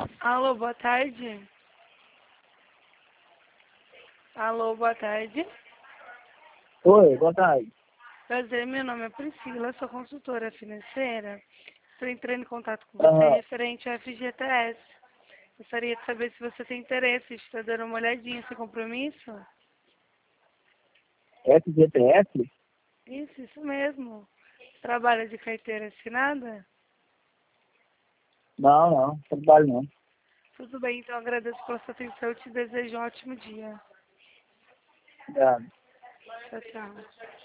Alô, boa tarde. Alô, boa tarde. Oi, boa tarde. Prazer, meu nome é Priscila, sou consultora financeira. Estou entrando em contato com você Aham. referente ao FGTS. Gostaria de saber se você tem interesse, está dando uma olhadinha, sem compromisso? FGTS? Isso mesmo. Trabalha de carteira assinada? Não, trabalho não. Tudo bem, então agradeço pela sua atenção e te desejo um ótimo dia. Obrigado. Tchau, tchau.